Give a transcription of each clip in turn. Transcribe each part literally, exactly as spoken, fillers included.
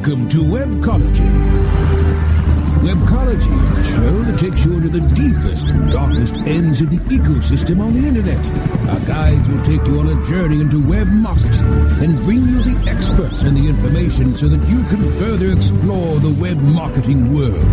Welcome to Webcology. Webcology is the show that takes you into the deepest and darkest ends of the ecosystem on the internet. Our guides will take you on a journey into web marketing and bring you the experts and the information so that you can further explore the web marketing world.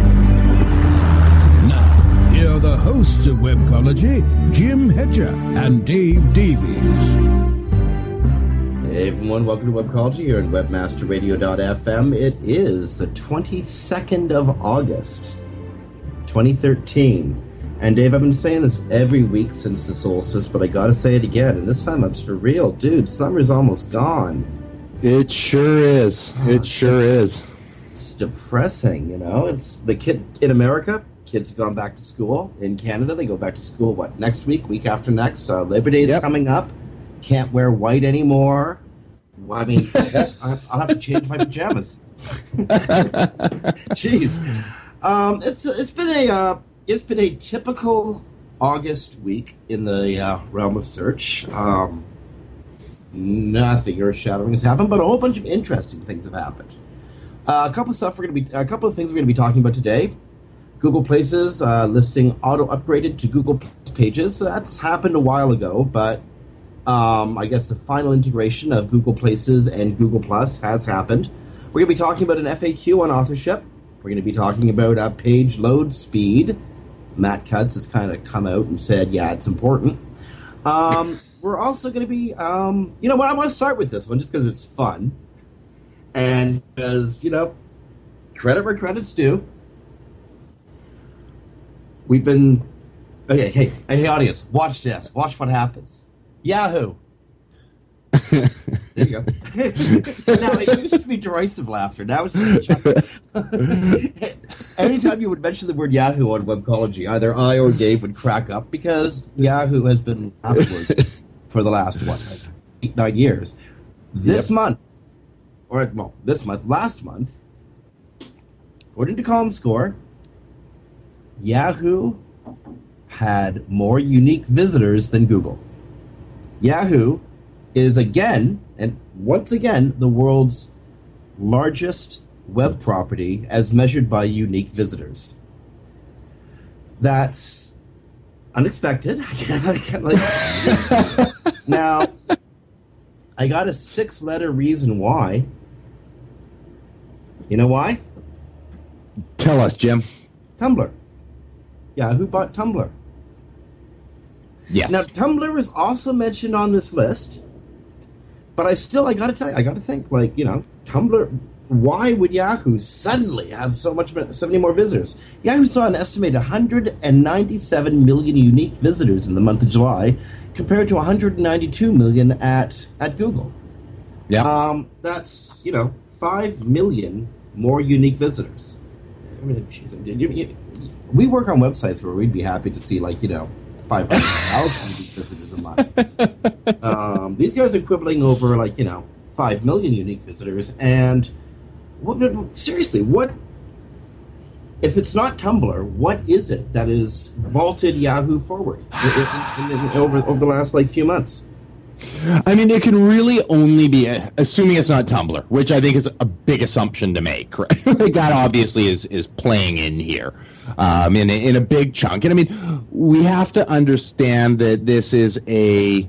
Now, here are the hosts of Webcology, Jim Hedger and Dave Davies. Hey everyone, welcome to Webcology here on webmaster radio dot f m. It is the twenty-second of August, twenty thirteen. And Dave, I've been saying this every week since the solstice, but I gotta say it again, and this time it's for real. Dude, summer's almost gone. It sure is. Oh, it sure is. It's depressing, you know? It's the kid in America, kids have gone back to school. In Canada, they go back to school, what, next week, week after next? Uh, Labor Day is yep. coming up. Can't wear white anymore. Well, I mean, I'll have to change my pajamas. Jeez, um, it's it's been a uh, it's been a typical August week in the uh, realm of search. Um, nothing earth-shattering has happened, but a whole bunch of interesting things have happened. Uh, a couple of stuff we're going to be a couple of things we're going to be talking about today. Google Places uh, listing auto upgraded to Google Pages. That's happened a while ago, but. Um, I guess the final integration of Google Places and Google Plus has happened. We're going to be talking about an F A Q on authorship. We're going to be talking about uh, page load speed. Matt Cutts has kind of come out and said, yeah, it's important. Um, we're also going to be, um, you know what, I want to start with this one just because it's fun. And because, you know, credit where credit's due. We've been, okay, hey, hey, audience, watch this. Watch what happens. Yahoo! There you go. Now, it used to be derisive laughter. Now it's just a chuckle. Anytime you would mention the word Yahoo on Webcology, either I or Dave would crack up because Yahoo has been afterwards for the last, what, like eight, nine years. This yep. month, or, well, this month, last month, according to ComScore, Yahoo had more unique visitors than Google. Yahoo is again, and once again, the world's largest web property as measured by unique visitors. That's unexpected. Now, I got a six-letter reason why. You know why? Tell us, Jim. Tumblr. Yahoo bought Tumblr. Yes. Now, Tumblr was also mentioned on this list, but I still, I gotta tell you, I gotta think, like, you know, Tumblr, why would Yahoo suddenly have so much, so many more visitors? Yahoo saw an estimated one hundred ninety-seven million unique visitors in the month of July, compared to one hundred ninety-two million at, at Google. Yeah. Um, that's, you know, five million more unique visitors. I mean, geez, we work on websites where we'd be happy to see, like, you know, five hundred thousand unique visitors a month. Um, these guys are quibbling over, like, you know, five million unique visitors. And what, seriously, what, if it's not Tumblr, what is it that has vaulted Yahoo forward in, in, in, in, over, over the last, like, few months? I mean, it can really only be, a, assuming it's not Tumblr, which I think is a big assumption to make. Right? Like that obviously is, is playing in here. Um, in, a, in a big chunk. And I mean, we have to understand that this is a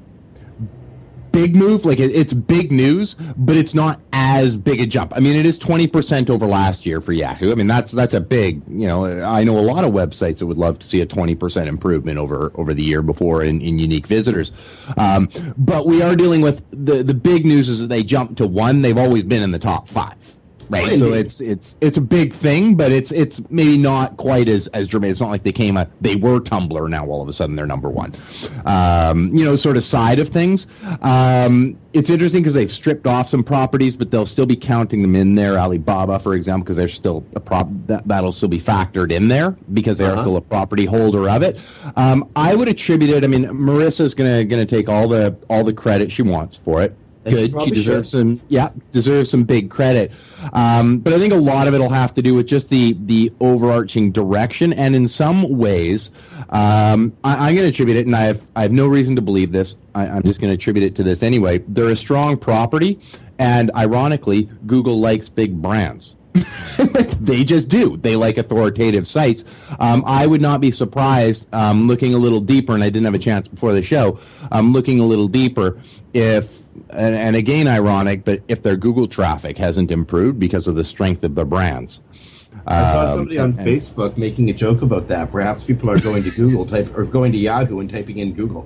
big move. Like, it, it's big news, but it's not as big a jump. I mean, it is twenty percent over last year for Yahoo. I mean, that's that's a big, you know, I know a lot of websites that would love to see a twenty percent improvement over, over the year before in, in unique visitors. Um, but we are dealing with, the, the big news is that they jumped to one. They've always been in the top five. Right, so it's it's it's a big thing, but it's it's maybe not quite as as dramatic. It's not like they came a they were Tumblr, now all of a sudden they're number one. Um, you know, sort of side of things. Um, it's interesting because they've stripped off some properties, but they'll still be counting them in there. Alibaba, for example, because they're still a prop that that'll still be factored in there because they are uh-huh. still a property holder of it. Um, I would attribute it. I mean, Marissa's gonna gonna take all the all the credit she wants for it. Good. She deserves should. some, yeah, deserves some big credit. Um, but I think a lot of it will have to do with just the the overarching direction, and in some ways, um, I, I'm going to attribute it, and I have I have no reason to believe this. I, I'm just going to attribute it to this anyway. They're a strong property, And ironically, Google likes big brands. They just do. They like authoritative sites. Um, I would not be surprised, um, looking a little deeper, and I didn't have a chance before the show, um, looking a little deeper, if, and, and again ironic, but if their Google traffic hasn't improved because of the strength of the brands. I saw somebody um, on and, Facebook making a joke about that. Perhaps people are going to Google type or going to Yahoo and typing in Google.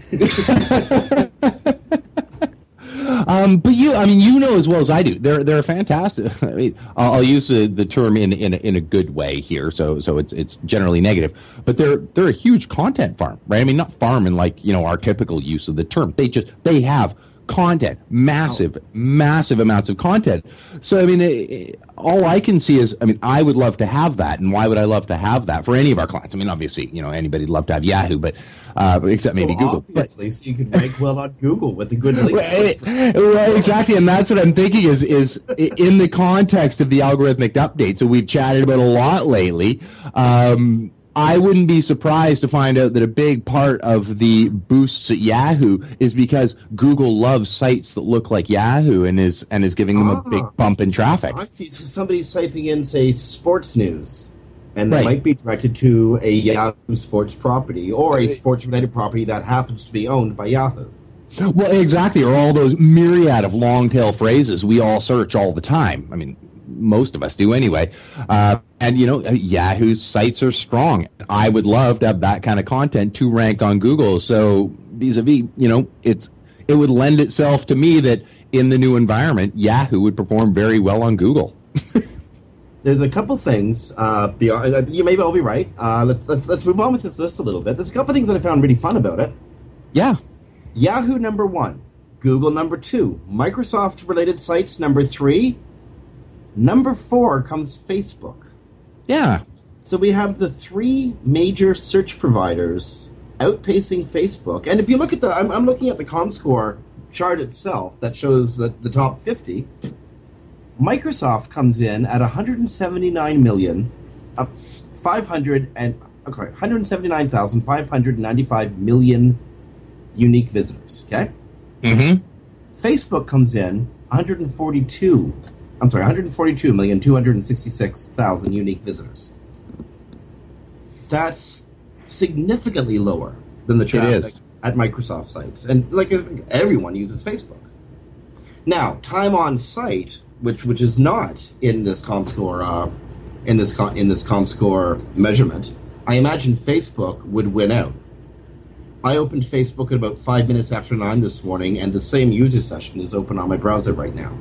Um, but you, I mean, you know as well as I do, they're they're fantastic. I mean, I'll, I'll use the, the term in in a, in a good way here, so so it's it's generally negative. But they're they're a huge content farm, right? I mean, not farm in like you know our typical use of the term. They just they have content, massive, oh. massive amounts of content. So I mean, it, it, all I can see is, I mean, I would love to have that, and why would I love to have that for any of our clients? I mean, obviously, you know, anybody'd love to have Yahoo, but. Uh, except maybe well, Google. Obviously, but, so you could rank well on Google with a good link. Right, right, exactly, and that's what I'm thinking is is in the context of the algorithmic updates that we've chatted about a lot lately. Um, I wouldn't be surprised to find out that a big part of the boosts at Yahoo is because Google loves sites that look like Yahoo and is and is giving them ah, a big bump in traffic. I see. So somebody's typing in, say, sports news. And that right. might be directed to a Yahoo Sports property or a sports-related property that happens to be owned by Yahoo. Well, exactly, or all those myriad of long-tail phrases we all search all the time. I mean, most of us do anyway. Uh, and, you know, Yahoo's sites are strong. I would love to have that kind of content to rank on Google. So vis-a-vis, you know, it's it would lend itself to me that in the new environment, Yahoo would perform very well on Google. There's a couple things, uh, beyond, uh, you may all be right. Uh, let, let's, let's move on with this list a little bit. There's a couple things that I found really fun about it. Yeah. Yahoo number one, Google number two, Microsoft-related sites number three, number four comes Facebook. Yeah. So we have the three major search providers outpacing Facebook. And if you look at the, I'm, I'm looking at the ComScore chart itself that shows the, the top fifty. Microsoft comes in at one hundred seventy-nine million, uh, five hundred and okay, one hundred seventy-nine thousand five hundred ninety-five million unique visitors. Okay. Mm-hmm. Facebook comes in one hundred forty-two. I'm sorry, one hundred forty-two million two hundred sixty-six thousand unique visitors. That's significantly lower than the traffic at Microsoft sites, and like everyone uses Facebook. Now, time on site. Which which is not in this ComScore uh, in this com, in this ComScore measurement. I imagine Facebook would win out. I opened Facebook at about five minutes after nine this morning, and the same user session is open on my browser right now.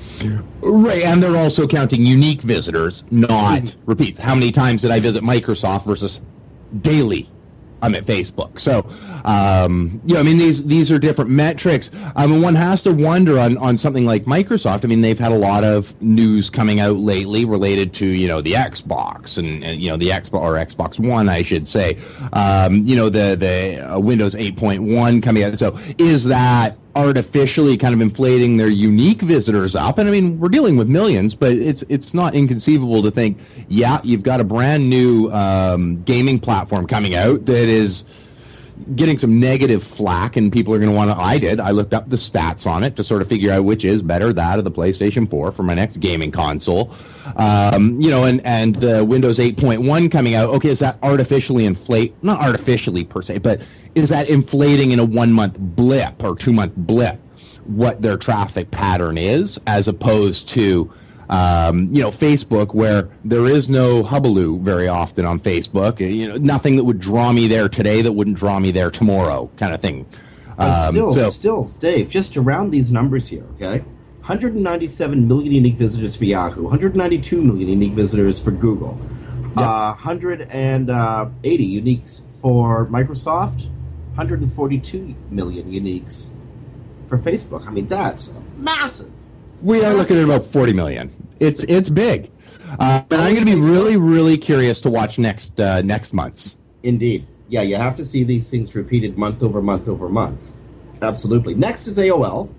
Right, and they're also counting unique visitors, not mm-hmm. repeats. How many times did I visit Microsoft versus daily? I'm at Facebook. So, um, you know, I mean, these these are different metrics. I mean, one has to wonder on, on something like Microsoft. I mean, they've had a lot of news coming out lately related to, you know, the Xbox and, and you know, the Xbox or Xbox One, I should say. Um, you know, the, the uh, Windows eight point one coming out. So is that artificially kind of inflating their unique visitors up? And I mean, we're dealing with millions, but it's it's not inconceivable to think, yeah, you've got a brand new um, gaming platform coming out that is getting some negative flack, and people are going to want to, I did, I looked up the stats on it to sort of figure out which is better, that or the PlayStation four for my next gaming console. Um, you know, and, and the Windows eight point one coming out, okay, is that artificially inflate, not artificially per se, but is that inflating in a one-month blip or two-month blip what their traffic pattern is, as opposed to, um, you know, Facebook, where there is no hubaloo very often on Facebook. You know, nothing that would draw me there today that wouldn't draw me there tomorrow, kind of thing. Um, and still, so, still, Dave, just to round these numbers here, okay? one hundred ninety-seven million unique visitors for Yahoo, one hundred ninety-two million unique visitors for Google, yep. uh, one hundred eighty uniques for Microsoft, one hundred forty-two million uniques for Facebook. I mean, that's massive. We are massive. Looking at about forty million. It's it's big. Uh, and I'm going to be really, really curious to watch next uh, next month's. Indeed. Yeah, you have to see these things repeated month over month over month. Absolutely. Next is A O L.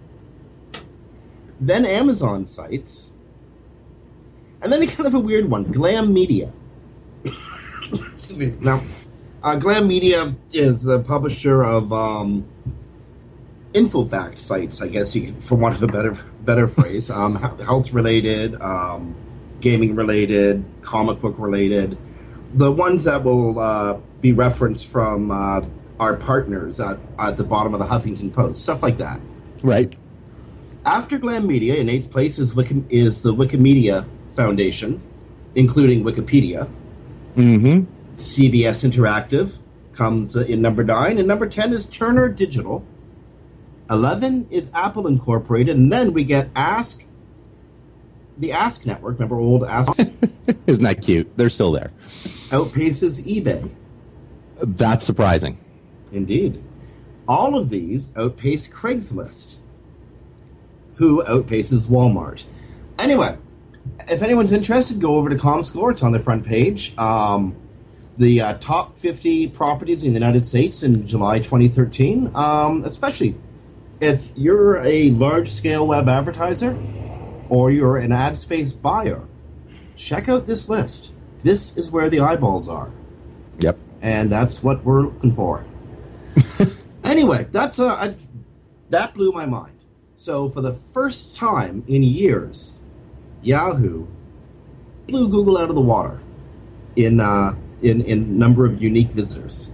Then Amazon sites. And then a kind of a weird one, Glam Media. Now, uh, Glam Media is the publisher of um, InfoFact sites, I guess, you can, for want of a better better phrase, um, health related, um, gaming related, comic book related, the ones that will uh, be referenced from uh, our partners at, at the bottom of the Huffington Post, stuff like that. Right. After Glam Media, in eighth place is, Wiki, is the Wikimedia Foundation, including Wikipedia. Mm-hmm. C B S Interactive comes in number nine, and number ten is Turner Digital. eleven is Apple Incorporated, and then we get Ask, the Ask Network. Remember old Ask? Isn't that cute? They're still there. Outpaces eBay. That's surprising. Indeed. All of these outpace Craigslist, who outpaces Walmart. Anyway, if anyone's interested, go over to ComScore. It's on the front page. Um, the uh, top fifty properties in the United States in July twenty thirteen, um, especially if you're a large-scale web advertiser or you're an ad space buyer, check out this list. This is where the eyeballs are. Yep. And that's what we're looking for. Anyway, that's uh, I, that blew my mind. So for the first time in years, Yahoo blew Google out of the water in uh, in in number of unique visitors.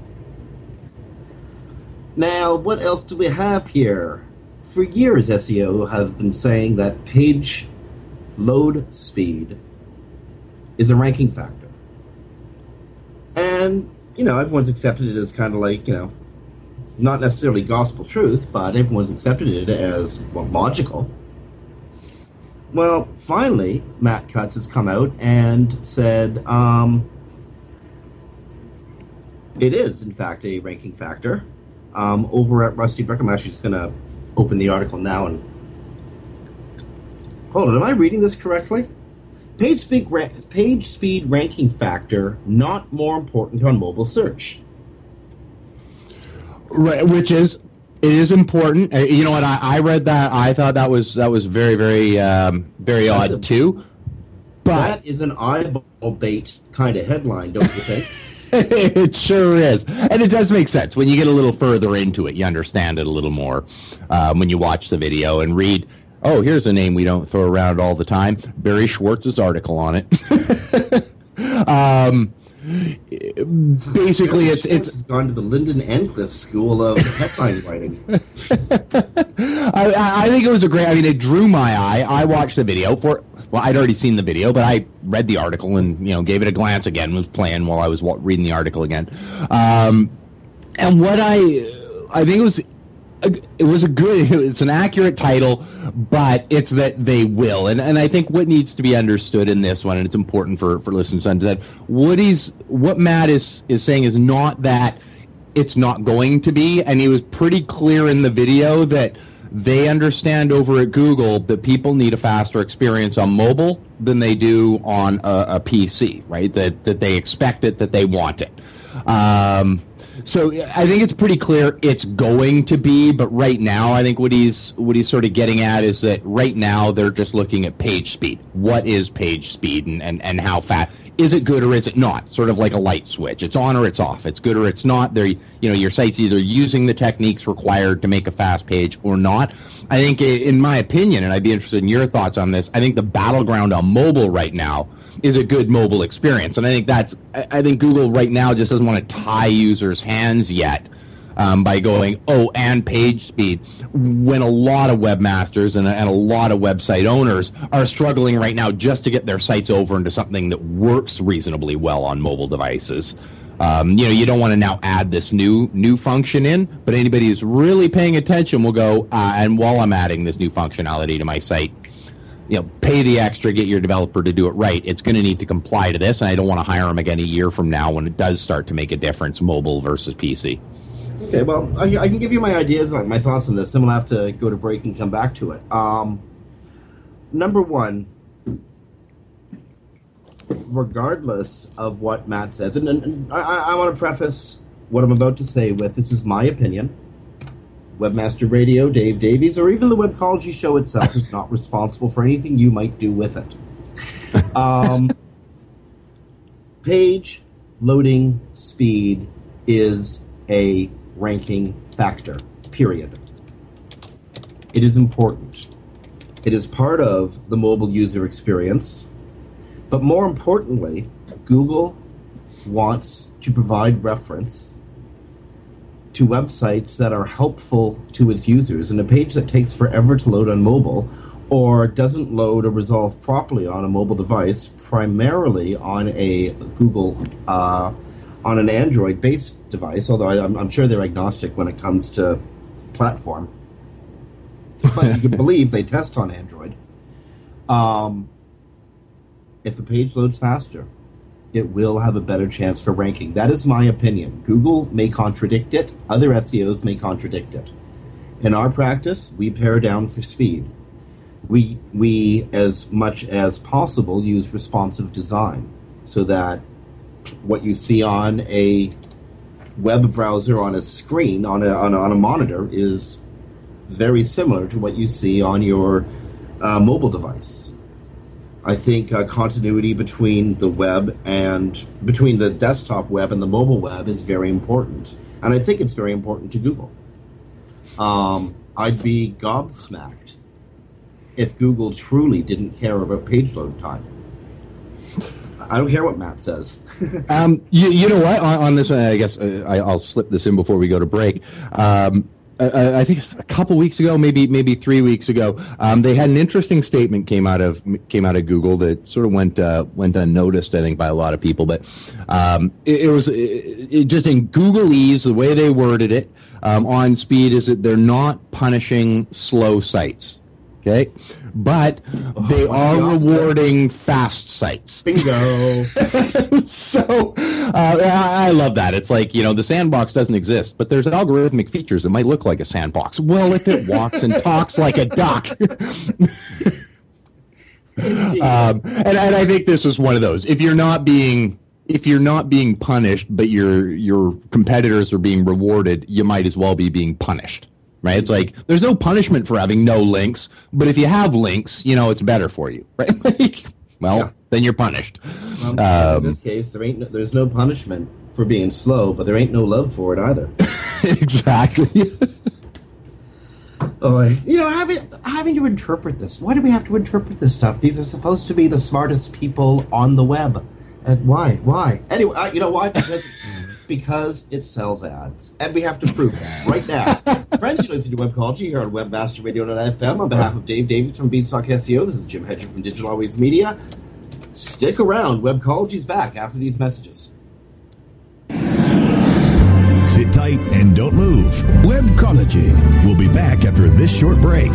Now, what else do we have here? For years, S E O have been saying that page load speed is a ranking factor. And, you know, everyone's accepted it as kind of like, you know, not necessarily gospel truth, but everyone's accepted it as, well, logical. Well, finally, Matt Cutts has come out and said um, it is, in fact, a ranking factor. Um, over at Rusty Brick, I'm actually just going to open the article now and... Hold on, am I reading this correctly? Page speed, ra- page speed ranking factor not more important on mobile search. Right, which is, it is important. Uh, You know what? I, I read that. I thought that was that was very, very, um, very That's odd a- too. But That is an eyeball bait kind of headline, don't you think? it sure is, and it does make sense when you get a little further into it. You understand it a little more um, when you watch the video and read. Oh, here's a name we don't throw around all the time. Barry Schwartz's article on it. um, basically, it's Schwartz it's. has gone to the Lyndon Encliffe School of Headline Writing. I, I think it was a great. I mean, it drew my eye. I watched the video for. Well, I'd already seen the video, but I read the article and you know gave it a glance again. Was playing while I was wa- reading the article again, um, and what I I think it was. It was a good, it's an accurate title, but it's that they will. And and I think what needs to be understood in this one, and it's important for, for listeners to understand, Woody's, what Matt is, is saying is not that it's not going to be, and he was pretty clear in the video that they understand over at Google that people need a faster experience on mobile than they do on a, a P C, right? That, that they expect it, that they want it. Um, So I think it's pretty clear it's going to be, but right now I think what he's what he's sort of getting at is that right now they're just looking at page speed. What is page speed and, and, and how fast? Is it good or is it not? Sort of like a light switch. It's on or it's off. It's good or it's not. They're, you know, your site's either using the techniques required to make a fast page or not. I think, in my opinion, and I'd be interested in your thoughts on this, I think the battleground on mobile right now is a good mobile experience. And I think that's, I think Google right now just doesn't want to tie users' hands yet um, by going, oh, and page speed, when a lot of webmasters and, and a lot of website owners are struggling right now just to get their sites over into something that works reasonably well on mobile devices. Um, you know, you don't want to now add this new new function in, but anybody who's really paying attention will go, uh, and while I'm adding this new functionality to my site, you know, pay the extra, get your developer to do it right. It's going to need to comply to this, and I don't want to hire them again a year from now when it does start to make a difference, mobile versus P C. Okay, well, I, I can give you my ideas, like my thoughts on this, then we'll have to go to break and come back to it. Um, number one, regardless of what Matt says, and, and I, I want to preface what I'm about to say with, this is my opinion. Webmaster Radio, Dave Davies, or even the Webcology show itself is not responsible for anything you might do with it. Um, page loading speed is a ranking factor, period. It is important. It is part of the mobile user experience. But more importantly, Google wants to provide reference to websites that are helpful to its users. And a page that takes forever to load on mobile or doesn't load or resolve properly on a mobile device, primarily on a Google, uh, on an Android-based device, although I, I'm, I'm sure they're agnostic when it comes to platform. But you can believe they test on Android. Um, if a page loads faster, it will have a better chance for ranking. That is my opinion. Google may contradict it. Other S E Os may contradict it. In our practice, we pare down for speed. We, we, as much as possible, use responsive design so that what you see on a web browser on a screen, on a, on a, on a monitor, is very similar to what you see on your uh, mobile device. I think uh, continuity between the web and between the desktop web and the mobile web is very important. And I think it's very important to Google. Um, I'd be gobsmacked if Google truly didn't care about page load time. I don't care what Matt says. um, you, you know what? On, on this, I guess uh, I, I'll slip this in before we go to break. Um, I, I think it's a couple weeks ago, maybe maybe three weeks ago, um, they had an interesting statement came out of came out of Google that sort of went uh, went unnoticed, I think, by a lot of people. But um, it, it was it, it just in Googleese, the way they worded it um, on speed is that they're not punishing slow sites. Okay, but they oh, are the rewarding fast sites. Bingo. So uh, I love that. It's like, you know, the sandbox doesn't exist, but there's algorithmic features that might look like a sandbox. Well, if it walks and talks like a duck. um, and, and I think this is one of those. If you're not being if you're not being punished, but your your competitors are being rewarded, you might as well be being punished. Right? It's like there's no punishment for having no links, but if you have links, you know, it's better for you, right? Like, well, yeah. Then you're punished. Um, um, in this case, there ain't no, there's no punishment for being slow, but there ain't no love for it either. Exactly. Oh, you know, having having to interpret this. Why do we have to interpret this stuff? These are supposed to be the smartest people on the web. And why? Why? Anyway, uh, you know why? Because. Because it sells ads. And we have to prove that right now. Friends, you listen to Webcology here on webmaster radio dot f m. On behalf of Dave Davies from Beanstalk S E O, this is Jim Hedger from Digital Always Media. Stick around. Webcology's back after these messages. Sit tight and don't move. Webcology. We'll be back after this short break.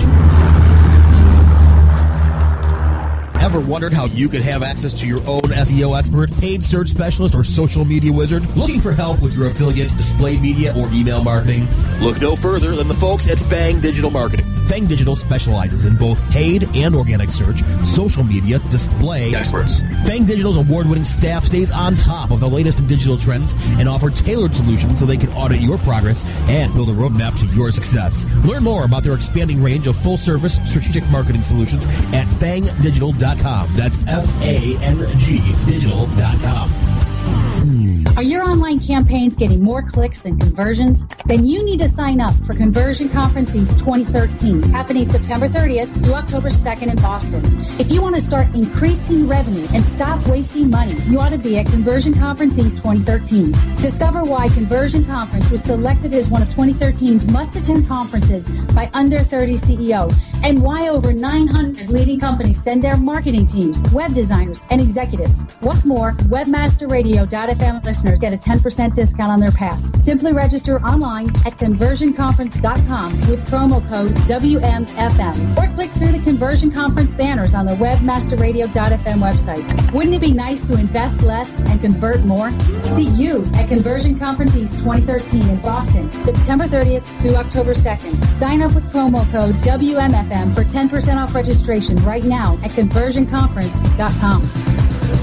Ever wondered how you could have access to your own S E O expert, paid search specialist, or social media wizard? Looking for help with your affiliate, display media, or email marketing? Look no further than the folks at Fang Digital Marketing. Fang Digital specializes in both paid and organic search, social media, display experts. Fang Digital's award-winning staff stays on top of the latest in digital trends and offer tailored solutions so they can audit your progress and build a roadmap to your success. Learn more about their expanding range of full-service strategic marketing solutions at fang digital dot com. That's F A N G digital dot com. Are your online campaigns getting more clicks than conversions? Then you need to sign up for Conversion Conference East twenty thirteen, happening September thirtieth through October second in Boston. If you want to start increasing revenue and stop wasting money, you ought to be at Conversion Conference East twenty thirteen. Discover why Conversion Conference was selected as one of twenty thirteen's must-attend conferences by Under thirty C E O, and why over nine hundred leading companies send their marketing teams, web designers, and executives. What's more, webmaster radio dot f m listeners get a ten percent discount on their pass. Simply register online at conversion conference dot com with promo code W M F M or click through the Conversion Conference banners on the webmaster radio dot f m website. Wouldn't it be nice to invest less and convert more? See you at Conversion Conference East twenty thirteen in Boston, September thirtieth through October second. Sign up with promo code W M F M for ten percent off registration right now at conversion conference dot com.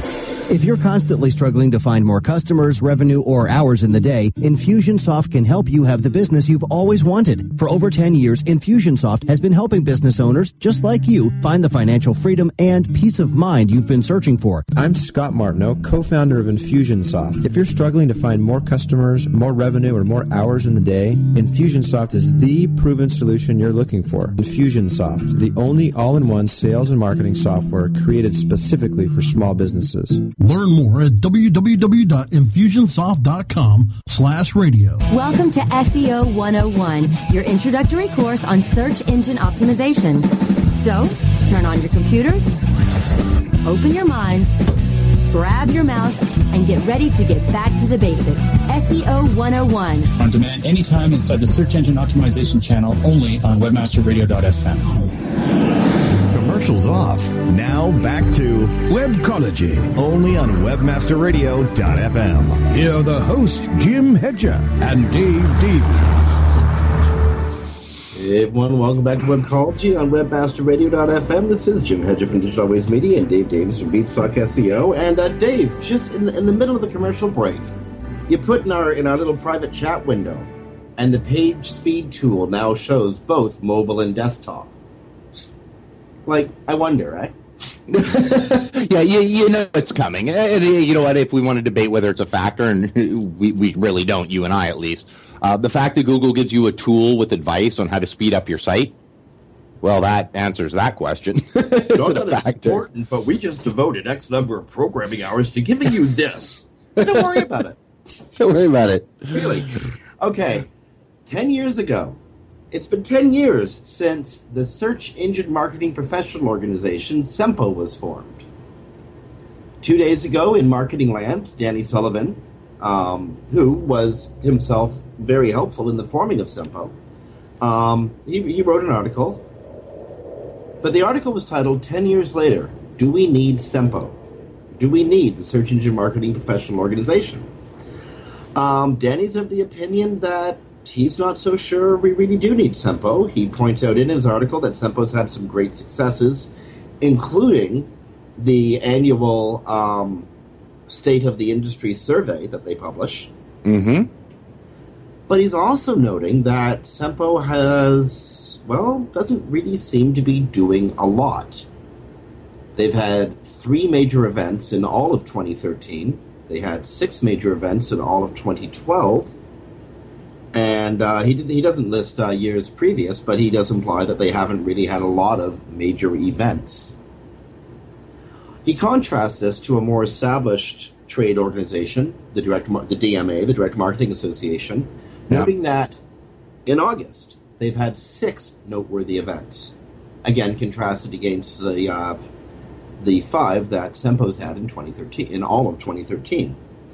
If you're constantly struggling to find more customers, revenue, or hours in the day, Infusionsoft can help you have the business you've always wanted. For over ten years, Infusionsoft has been helping business owners just like you find the financial freedom and peace of mind you've been searching for. I'm Scott Martineau, co-founder of Infusionsoft. If you're struggling to find more customers, more revenue, or more hours in the day, Infusionsoft is the proven solution you're looking for. Infusionsoft, the only all-in-one sales and marketing software created specifically for small businesses. Learn more at www.infusionsoft.com slash radio. Welcome to S E O one oh one, your introductory course on search engine optimization. So, turn on your computers, open your minds, grab your mouse, and get ready to get back to the basics. S E O one oh one. On demand anytime inside the Search Engine Optimization channel, only on webmaster radio dot f m. Commercials off. Now back to Webcology, only on webmaster radio dot f m. Here are the hosts, Jim Hedger and Dave Davies. Hey everyone, welcome back to Webcology on webmaster radio dot f m. This is Jim Hedger from Digital Always Media and Dave Davies from Beanstalk S E O. And uh, Dave, just in, in the middle of the commercial break, you put in our in our little private chat window, and the page speed tool now shows both mobile and desktop. Like, I wonder, right? yeah, you, you know it's coming. And, you know what? If we want to debate whether it's a factor, and we, we really don't, you and I at least, uh, the fact that Google gives you a tool with advice on how to speed up your site, well, that answers that question. Is Not it a that it's factor? important, but we just devoted X number of programming hours to giving you this. Don't worry about it. Don't worry about it. Really? Okay. Ten years ago, it's been ten years since the search engine marketing professional organization, Sempo, was formed. Two days ago in Marketing Land, Danny Sullivan, um, who was himself very helpful in the forming of Sempo, um, he, he wrote an article. But the article was titled, ten years Later, Do We Need Sempo? Do we need the search engine marketing professional organization? Um, Danny's of the opinion that he's not so sure we really do need Sempo. He points out in his article that Sempo's had some great successes, including the annual um, State of the Industry survey that they publish. Mm-hmm. But he's also noting that Sempo has, well, doesn't really seem to be doing a lot. They've had three major events in all of twenty thirteen. They had six major events in all of twenty twelve. And uh, he did, he doesn't list uh, years previous, but he does imply that they haven't really had a lot of major events. He contrasts this to a more established trade organization, the direct Mar- the D M A, the Direct Marketing Association, yeah. noting that in August they've had six noteworthy events. Again, contrasted against the uh, the five that Sempo's had in twenty thirteen, in all of twenty thirteen.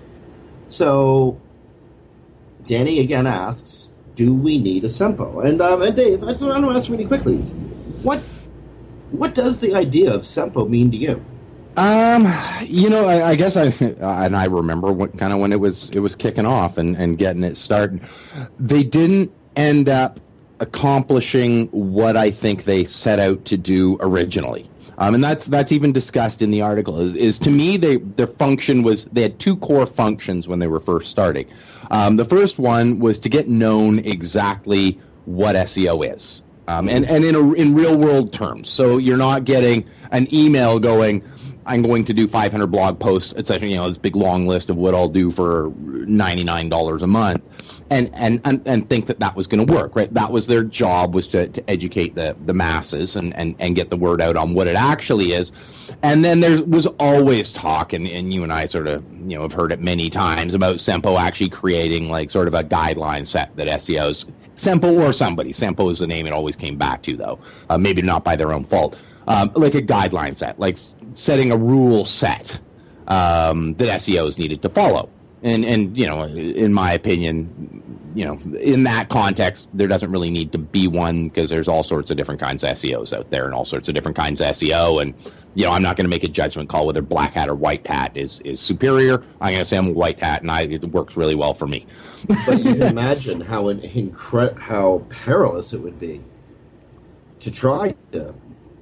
So Danny again asks, do we need a Sempo? And, um, and Dave, I just want to ask really quickly, what what does the idea of Sempo mean to you? Um, you know, I, I guess I and I remember what kind of when it was it was kicking off and, and getting it started. They didn't end up accomplishing what I think they set out to do originally. Um, and that's that's even discussed in the article. Is, is to me, they their function was they had two core functions when they were first starting. Um, the first one was to get known exactly what S E O is, um, and and in a, in real world terms. So you're not getting an email going, I'm going to do five hundred blog posts, et cetera. You know, this big long list of what I'll do for ninety-nine dollars a month, and and and, and think that that was going to work, right? That was their job, was to, to educate the, the masses and, and, and get the word out on what it actually is. And then there was always talk, and, and you and I sort of, you know, have heard it many times about Sempo actually creating like sort of a guideline set that S E Os, Sempo or somebody, Sempo is the name it always came back to though, uh, maybe not by their own fault, um, like a guideline set, like setting a rule set um, that S E Os needed to follow. And, and you know, in my opinion, you know, in that context, there doesn't really need to be one because there's all sorts of different kinds of S E Os out there and all sorts of different kinds of S E O. And, you know, I'm not going to make a judgment call whether black hat or white hat is, is superior. I'm going to say I'm a white hat, and I, it works really well for me. But you can imagine how incre- how perilous it would be to try to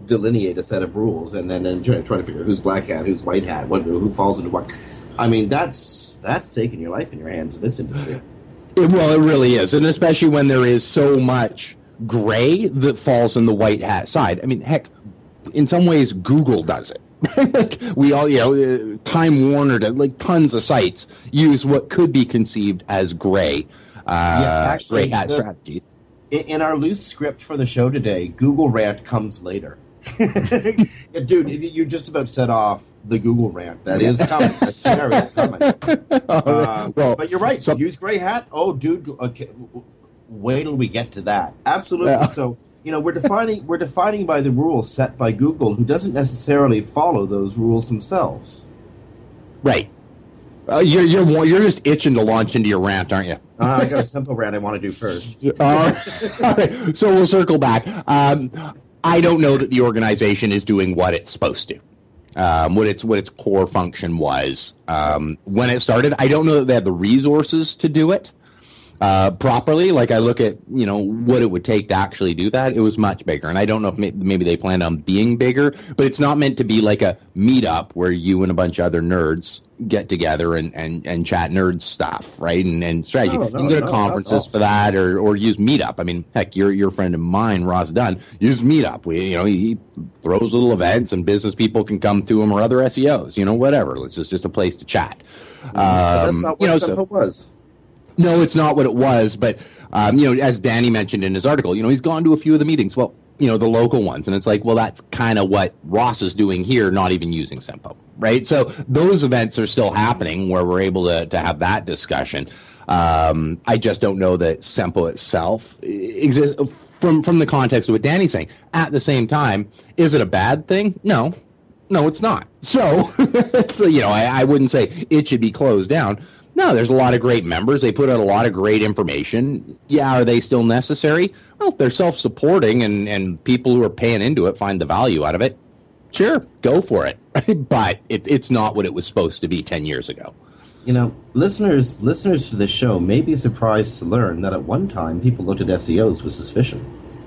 delineate a set of rules and then, then try, try to figure out who's black hat, who's white hat, what, who falls into what. I mean, that's that's taking your life in your hands in this industry. It, well, it really is, and especially when there is so much gray that falls in the white hat side. I mean, heck, in some ways, Google does it. Like we all, you know, uh, Time Warner, like tons of sites use what could be conceived as gray, uh, yeah, actually, gray hat the, strategies. In our loose script for the show today, Google rant comes later. Dude, you just about set off the Google rant. That is coming. I swear it's coming. Uh, well, but you're right. So, use gray hat. Oh, dude, okay. Wait till we get to that. Absolutely. Yeah. So, you know, we're defining we're defining by the rules set by Google, who doesn't necessarily follow those rules themselves. Right. Uh, you're you're you're just itching to launch into your rant, aren't you? uh, I got a simple rant I want to do first. uh, all right. So we'll circle back. Um, I don't know that the organization is doing what it's supposed to. Um, what its what its core function was um, when it started. I don't know that they had the resources to do it uh, properly. Like I look at, you know, what it would take to actually do that. It was much bigger, and I don't know if maybe, maybe they planned on being bigger. But it's not meant to be like a meetup where you and a bunch of other nerds get together and, and, and chat nerd stuff, right? And and strategy. No, no, you can go to no, conferences no, no. for that, or or use Meetup. I mean, heck, your your friend of mine, Ross Dunn, use Meetup. We you know he throws little events, and business people can come to him, or other S E Os, you know, whatever. It's just just a place to chat. Um, that's not what you know, Sempo so, was. No, it's not what it was. But um, you know, as Danny mentioned in his article, you know, he's gone to a few of the meetings. Well, you know, the local ones, and it's like, well, that's kind of what Ross is doing here, not even using Sempo, right? So those events are still happening where we're able to to have that discussion. Um, I just don't know that Sempo itself exists from from the context of what Danny's saying. At the same time, is it a bad thing? No, no, it's not. So, so you know, I, I wouldn't say it should be closed down. No, there's a lot of great members. They put out a lot of great information. Yeah, are they still necessary? Well, if they're self-supporting and, and people who are paying into it find the value out of it, sure, go for it. But it, it's not what it was supposed to be ten years ago. You know, listeners listeners to this show may be surprised to learn that at one time people looked at S E Os with suspicion.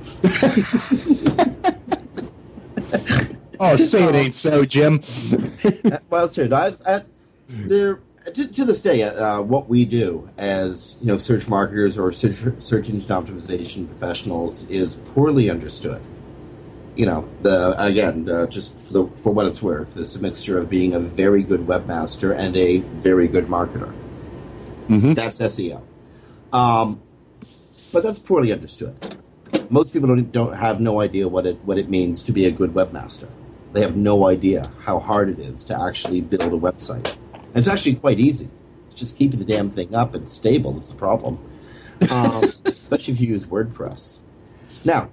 Oh, say it ain't so, Jim. Well, sir, I, I, there... To, to this day, uh, what we do as you know, search marketers or search, search engine optimization professionals is poorly understood. You know, the again, uh, just for, the, for what it's worth, it's a mixture of being a very good webmaster and a very good marketer. Mm-hmm. That's S E O, um, but that's poorly understood. Most people don't don't have no idea what it what it means to be a good webmaster. They have no idea how hard it is to actually build a website. And it's actually quite easy. It's just keeping the damn thing up and stable that's the problem, um, especially if you use WordPress. Now,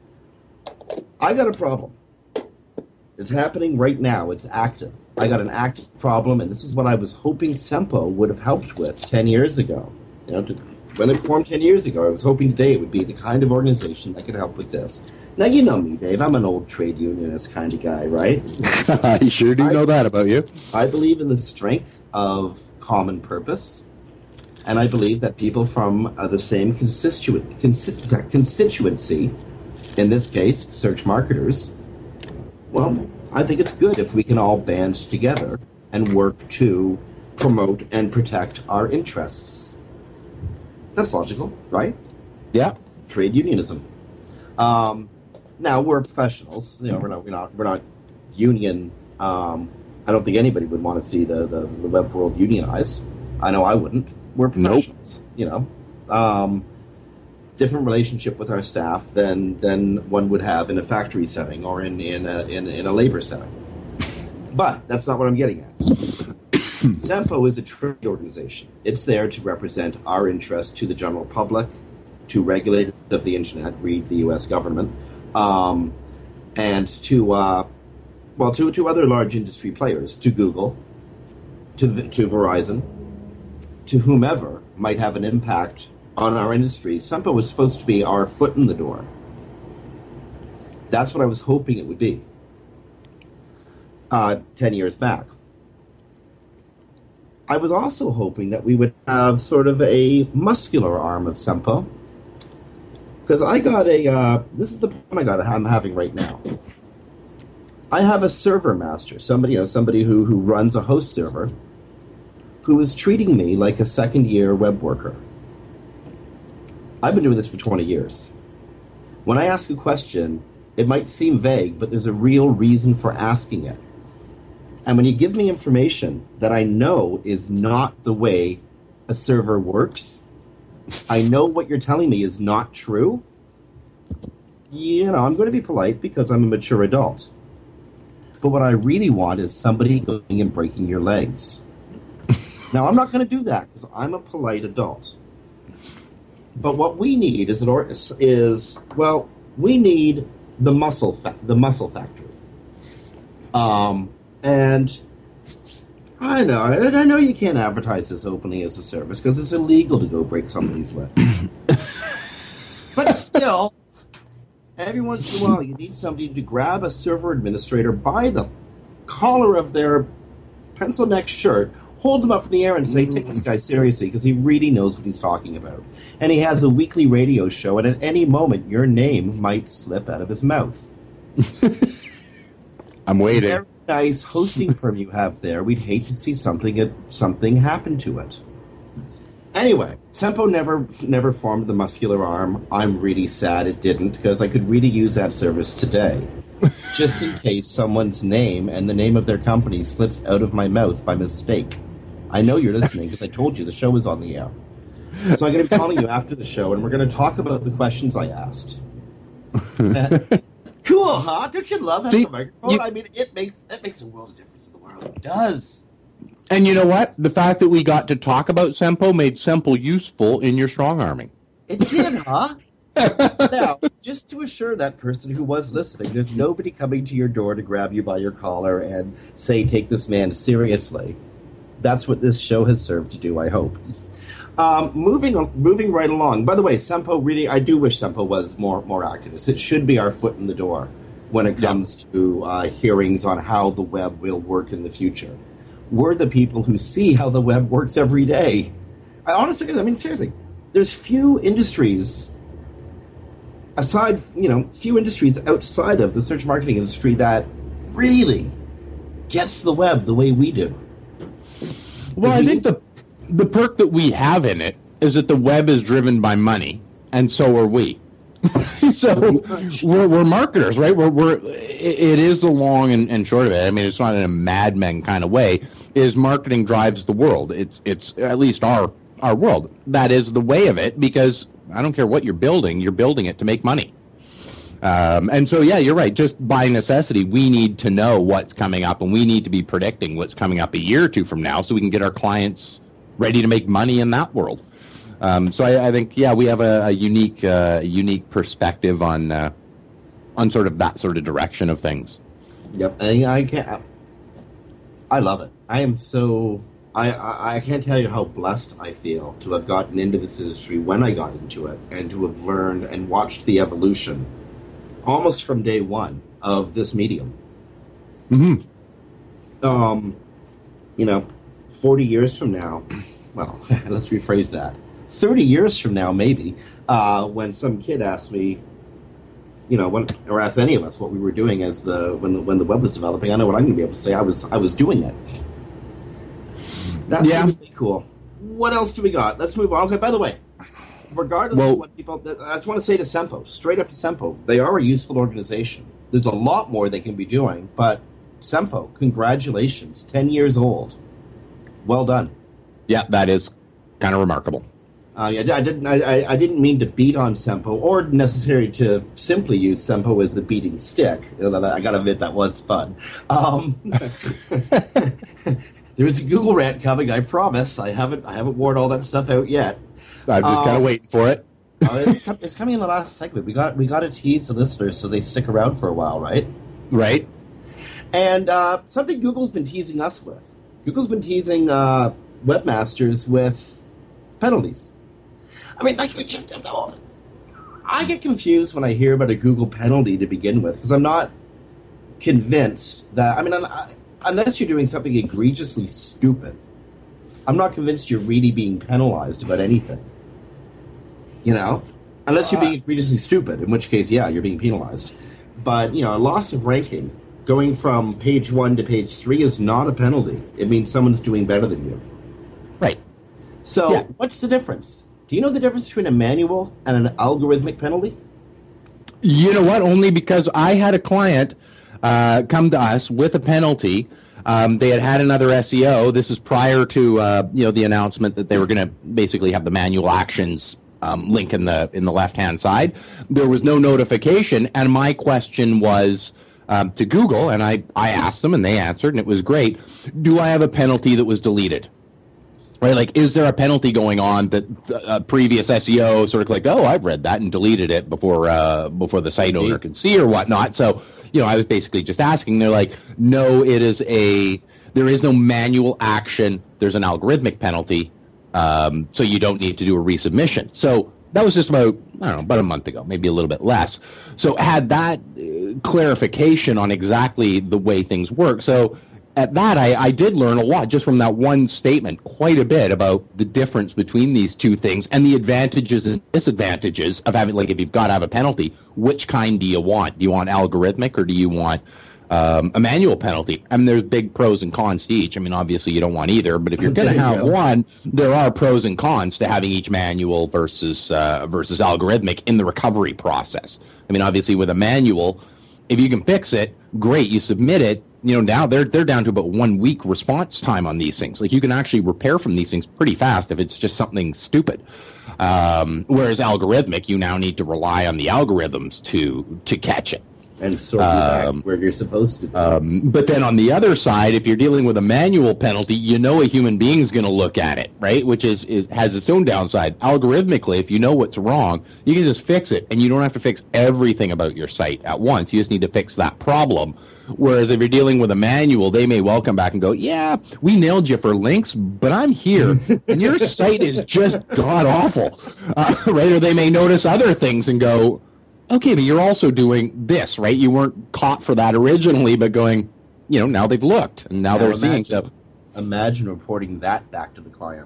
I got a problem. It's happening right now. It's active. I got an active problem, and this is what I was hoping Sempo would have helped with ten years ago. You know, to, when it formed ten years ago, I was hoping today it would be the kind of organization that could help with this. Now, you know me, Dave. I'm an old trade unionist kind of guy, right? I sure do I, know that about you. I believe in the strength of common purpose, and I believe that people from uh, the same constituent, consti- constituency, in this case, search marketers, well, I think it's good if we can all band together and work to promote and protect our interests. That's logical, right? Yeah. Trade unionism. Um... Now we're professionals. You know, we're not we're not we're not union. Um, I don't think anybody would want to see the, the, the web world unionize. I know I wouldn't. We're professionals. Nope. You know, um, different relationship with our staff than than one would have in a factory setting or in in a, in, in a labor setting. But that's not what I'm getting at. Sempo is a trade organization. It's there to represent our interests to the general public, to regulators of the internet, read the U S government. Um, and to uh, well, to to other large industry players, to Google, to to Verizon, to whomever might have an impact on our industry. Sempo was supposed to be our foot in the door. That's what I was hoping it would be. Uh, ten years back, I was also hoping that we would have sort of a muscular arm of Sempo. Because I got a, uh, this is the problem I got, I'm having right now. I have a server master, somebody, you know, somebody who, who runs a host server, who is treating me like a second-year web worker. I've been doing this for twenty years. When I ask a question, it might seem vague, but there's a real reason for asking it. And when you give me information that I know is not the way a server works, I know what you're telling me is not true, you know, I'm going to be polite because I'm a mature adult. But what I really want is somebody going and breaking your legs. Now, I'm not going to do that because I'm a polite adult. But what we need is, an or- is well, we need the muscle fa- the muscle factory. Um, and I know, I know you can't advertise this openly as a service because it's illegal to go break somebody's legs. But still, every once in a while, you need somebody to grab a server administrator by the collar of their pencil neck shirt, hold them up in the air and say, take this guy seriously because he really knows what he's talking about. And he has a weekly radio show, and at any moment, your name might slip out of his mouth. I'm waiting. Very nice hosting firm you have there. We'd hate to see something something happen to it. Anyway, Sempo never never formed the muscular arm. I'm really sad it didn't, because I could really use that service today. Just in case someone's name and the name of their company slips out of my mouth by mistake. I know you're listening because I told you the show was on the air. So I'm going to be calling you after the show, and we're going to talk about the questions I asked. Uh, cool, huh? Don't you love having a microphone? You, I mean, it makes it makes a world of difference in the world. It does. And you know what? The fact that we got to talk about Sempo made Sempo useful in your strong arming. It did, huh? Now, just to assure that person who was listening, there's nobody coming to your door to grab you by your collar and say, take this man seriously. That's what this show has served to do, I hope. Um, moving moving right along. By the way, Sempo really, I do wish Sempo was more, more activist. It should be our foot in the door when it comes yeah. to uh, hearings on how the web will work in the future. We're the people who see how the web works every day. I honestly, I mean, seriously, there's few industries, aside, you know, few industries outside of the search marketing industry that really gets the web the way we do. Well, I think the the perk that we have in it is that the web is driven by money, and so are we. So we're, we're marketers, right? We're, we're it is the long and, and short of it. I mean, it's not in a Mad Men kind of way. Is marketing drives the world. It's it's at least our our world. That is the way of it, because I don't care what you're building, you're building it to make money. Um, and so, yeah, you're right. Just by necessity, we need to know what's coming up, and we need to be predicting what's coming up a year or two from now so we can get our clients ready to make money in that world. Um, so I, I think, yeah, we have a, a unique uh, unique perspective on uh, on sort of that sort of direction of things. Yep, I, I can't. I love it. I am so. I, I I can't tell you how blessed I feel to have gotten into this industry when I got into it, and to have learned and watched the evolution, almost from day one, of this medium. Mm-hmm. Um, you know, forty years from now, well, let's rephrase that. thirty years from now, maybe, uh, when some kid asks me, you know, when, or asks any of us what we were doing as the when the when the web was developing, I know what I'm going to be able to say. I was I was doing it. That's yeah. really cool. What else do we got? Let's move on. Okay, by the way, regardless well, of what people, I just want to say to Sempo, straight up to Sempo, they are a useful organization. There's a lot more they can be doing, but Sempo, congratulations, ten years old. Well done. Yeah, that is kind of remarkable. Uh, yeah, I didn't. I, I didn't mean to beat on Sempo, or necessarily to simply use Sempo as the beating stick. I got to admit that was fun. Um, there's a Google rant coming. I promise. I haven't. I haven't worn all that stuff out yet. I'm just um, kind of waiting for it. uh, it's, it's coming in the last segment. We got. We got to tease the listeners so they stick around for a while, right? Right. And uh, something Google's been teasing us with. Google's been teasing uh, webmasters with penalties. I mean, I, I get confused when I hear about a Google penalty to begin with, because I'm not convinced that, I mean, I, unless you're doing something egregiously stupid, I'm not convinced you're really being penalized about anything. You know? Unless you're being egregiously stupid, in which case, yeah, you're being penalized. But, you know, a loss of ranking going from page one to page three is not a penalty. It means someone's doing better than you. Right. So Yeah. what's the difference? Do you know the difference between a manual and an algorithmic penalty? You know what? Only because I had a client uh, come to us with a penalty. Um, they had had another S E O. This is prior to uh, you know the announcement that they were going to basically have the manual actions um, link in the in the left hand side. There was no notification, and my question was um, to Google, and I I asked them, and they answered, and it was great. Do I have a penalty that was deleted? Right, like, is there a penalty going on that a previous S E O sort of like, oh, I've read that and deleted it before uh, before the site owner could see or whatnot? So, you know, I was basically just asking. They're like, no, it is a there is no manual action. There's an algorithmic penalty, um, so you don't need to do a resubmission. So that was just about I don't know about a month ago, maybe a little bit less. So had that uh, clarification on exactly the way things work. So. At that, I, I did learn a lot just from that one statement, quite a bit about the difference between these two things and the advantages and disadvantages of having, like, if you've got to have a penalty, which kind do you want? Do you want algorithmic or do you want um, a manual penalty? I mean, there's big pros and cons to each. I mean, obviously you don't want either, but if you're going to have go. one, there are pros and cons to having each manual versus uh, versus algorithmic in the recovery process. I mean, obviously with a manual, if you can fix it, great, you submit it. You know, now they're they're down to about one week response time on these things. Like, you can actually repair from these things pretty fast if it's just something stupid. Um, whereas algorithmic, you now need to rely on the algorithms to to catch it. And sort of um, back where you're supposed to be. Um, but then on the other side, if you're dealing with a manual penalty, you know a human being's going to look at it, right? Which is, is has its own downside. Algorithmically, if you know what's wrong, you can just fix it, and you don't have to fix everything about your site at once. You just need to fix that problem. Whereas if you're dealing with a manual, they may well come back and go, yeah, we nailed you for links, but I'm here, and your site is just god-awful, uh, right? Or they may notice other things and go, okay, but you're also doing this, right? You weren't caught for that originally, but going, you know, now they've looked, and now, now they're imagine, seeing stuff. Imagine reporting that back to the client.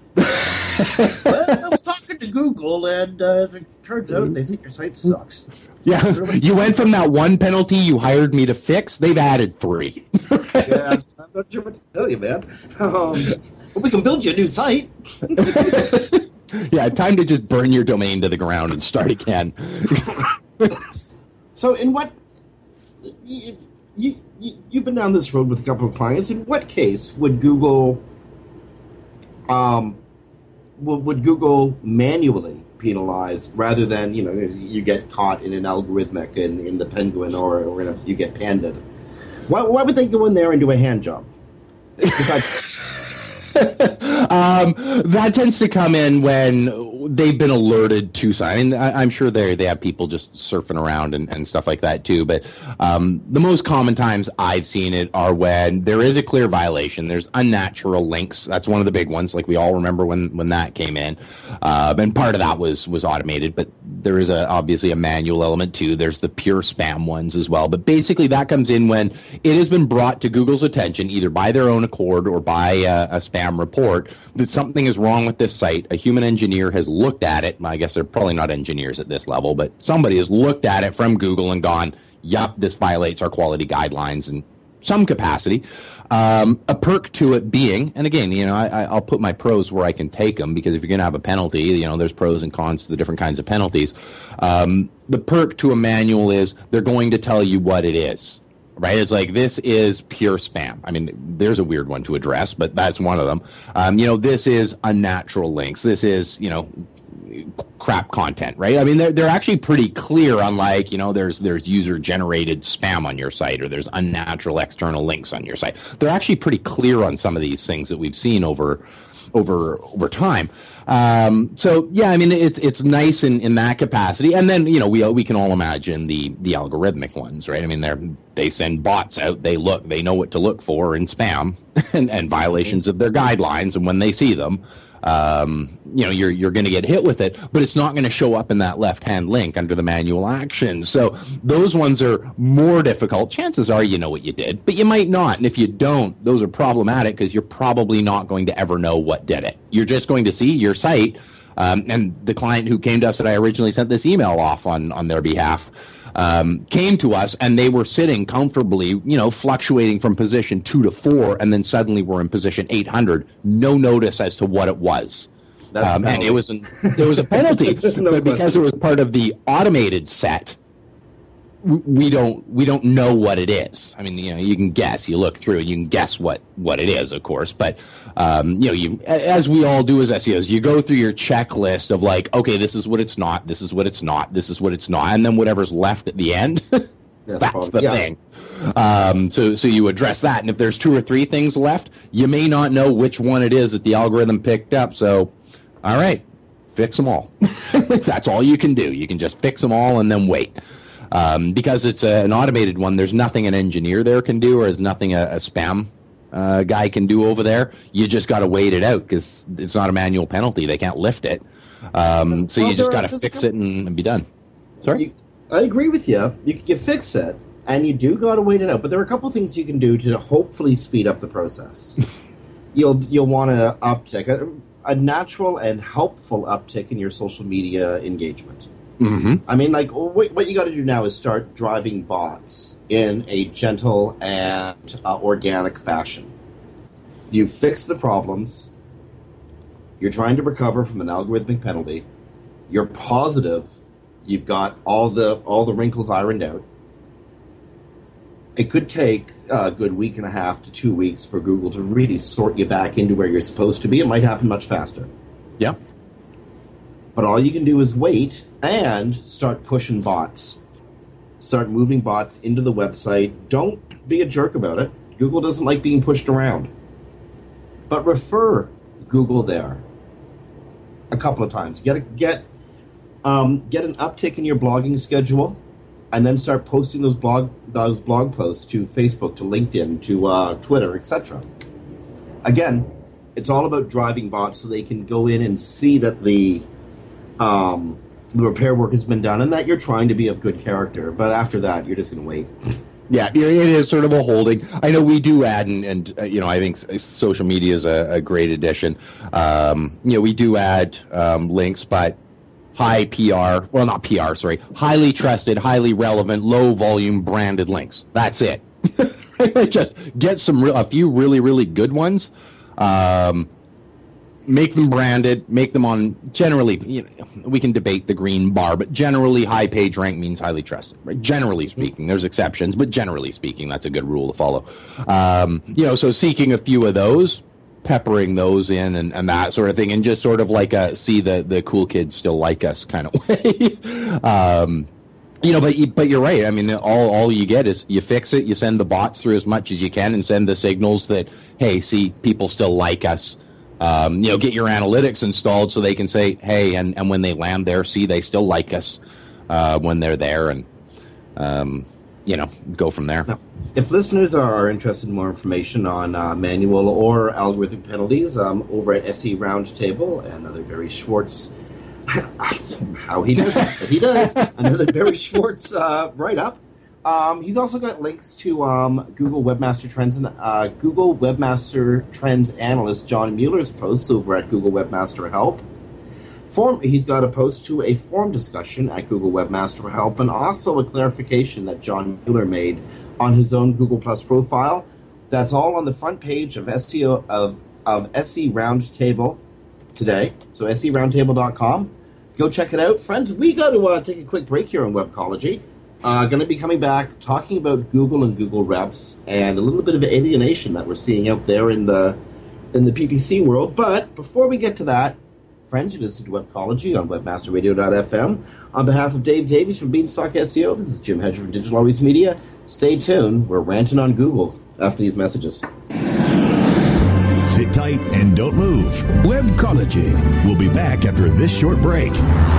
Well, I was talking to Google, and uh, it turns out they think your site sucks. Yeah, you went from that one penalty you hired me to fix, they've added three. Yeah, I'm not sure what to tell you, man. Um, but we can build you a new site. Yeah, time to just burn your domain to the ground and start again. So in what... You, you, you, you've been down this road with a couple of clients. In what case would Google... Um, would, would Google manually penalize rather than, you know, you get caught in an algorithmic in, in the Penguin or, or in a, you get pandaed? Why, why would they go in there and do a hand job? um, that tends to come in when they've been alerted to something. I mean, I'm sure they they have people just surfing around and, and stuff like that too. But um, the most common times I've seen it are when there is a clear violation. There's unnatural links. That's one of the big ones. Like, we all remember when, when that came in. Uh, and part of that was was automated, but there is a obviously a manual element too. There's the pure spam ones as well. But basically that comes in when it has been brought to Google's attention, either by their own accord or by a, a spam report, that something is wrong with this site. A human engineer has looked at it. I guess they're probably not engineers at this level, but somebody has looked at it from Google and gone, yup, this violates our quality guidelines in some capacity. Um, a perk to it being, and again, you know, I, I'll put my pros where I can take them, because if you're going to have a penalty, you know, there's pros and cons to the different kinds of penalties. Um, the perk to a manual is they're going to tell you what it is. Right? It's like, this is pure spam. I mean, there's a weird one to address, but that's one of them. Um, you know, this is unnatural links. This is, you know, crap content, right? I mean, they're, they're actually pretty clear, unlike, you know, there's there's user-generated spam on your site, or there's unnatural external links on your site. They're actually pretty clear on some of these things that we've seen over over over time. Um, so yeah, I mean, it's it's nice in, in that capacity. And then, you know, we we can all imagine the the algorithmic ones, right? I mean, they're they send bots out, they look, they know what to look for in spam and, and violations of their guidelines, and when they see them, um, you know, you're you're going to get hit with it, but it's not going to show up in that left-hand link under the manual action. So those ones are more difficult. Chances are you know what you did, but you might not. And if you don't, those are problematic, because you're probably not going to ever know what did it. You're just going to see your site, um, and the client who came to us that I originally sent this email off on, on their behalf, um, came to us, and they were sitting comfortably, you know, fluctuating from position two to four, and then suddenly we're in position eight hundred. No notice as to what it was. Um, and it was an, there was a penalty, no but because question. It was part of the automated set, we don't we don't know what it is. I mean, you know, you can guess. You look through, you can guess what, what it is, of course. But um, you know, you as we all do as S E Os, you go through your checklist of like, okay, this is what it's not, this is what it's not, this is what it's not, and then whatever's left at the end, that's, that's the yeah. thing. Um, so so you address that, and if there's two or three things left, you may not know which one it is that the algorithm picked up. So. All right, fix them all. That's all you can do. You can just fix them all and then wait. Um, because it's a, an automated one, there's nothing an engineer there can do, or there's nothing a, a spam uh, guy can do over there. You just got to wait it out because it's not a manual penalty. They can't lift it. Um, so well, you just got to fix it and, and be done. Sorry? You, I agree with you. You, you fix it, and you do got to wait it out. But there are a couple things you can do to hopefully speed up the process. you'll you'll want to uptick a natural and helpful uptick in your social media engagement. Mm-hmm. I mean, like, what, what you got to do now is start driving bots in a gentle and uh, organic fashion. You fix the problems. You're trying to recover from an algorithmic penalty. You're positive you've got all the all the wrinkles ironed out. It could take a good week and a half to two weeks for Google to really sort you back into where you're supposed to be. It might happen much faster. Yeah. But all you can do is wait and start pushing bots. Start moving bots into the website. Don't be a jerk about it. Google doesn't like being pushed around. But refer Google there a couple of times. Get a, get um, get an uptick in your blogging schedule. And then start posting those blog those blog posts to Facebook, to LinkedIn, to uh, Twitter, et cetera. Again, it's all about driving bots so they can go in and see that the um, the repair work has been done and that you're trying to be of good character. But after that, you're just going to wait. Yeah, it is sort of a holding. I know we do add, and, and uh, you know, I think social media is a, a great addition. Um, you know, we do add um, links, but high P R, well, not P R, sorry, highly trusted, highly relevant, low volume branded links. That's it. Just get some, re- a few really, really good ones. Um, make them branded, make them on, generally, you know, we can debate the green bar, but generally high page rank means highly trusted, right? Generally speaking, there's exceptions, but generally speaking, that's a good rule to follow. Um, you know, so seeking a few of those, peppering those in and, and that sort of thing, and just sort of like a see the, the cool kids still like us kind of way. um, you know, but but you're right. I mean, all all you get is you fix it, you send the bots through as much as you can, and send the signals that, hey, see, people still like us. Um, you know, get your analytics installed so they can say, hey, and, and when they land there, see, they still like us uh, when they're there, and um, you know, go from there. Now, if listeners are interested in more information on uh, manual or algorithmic penalties, um, over at S E Roundtable, another Barry Schwartz, how he does it, but he does, another Barry Schwartz uh, write-up. Um, he's also got links to um, Google Webmaster Trends and uh, Google Webmaster Trends analyst John Mueller's posts over at Google Webmaster Help. Form, he's got a post to a forum discussion at Google Webmaster Help, and also a clarification that John Mueller made on his own Google Plus profile. That's all on the front page of S E O of of S E Roundtable today. So S E Roundtable dot com. Go check it out, friends. We got to uh, take a quick break here on Webcology. Uh, going to be coming back talking about Google and Google Reps and a little bit of alienation that we're seeing out there in the in the P P C world. But before we get to that, friends, you listen to Webcology on webmaster radio dot f m. On behalf of Dave Davies from Beanstalk S E O, this is Jim Hedger from Digital Always Media. Stay tuned. We're ranting on Google after these messages. Sit tight and don't move. Webcology. We'll be back after this short break.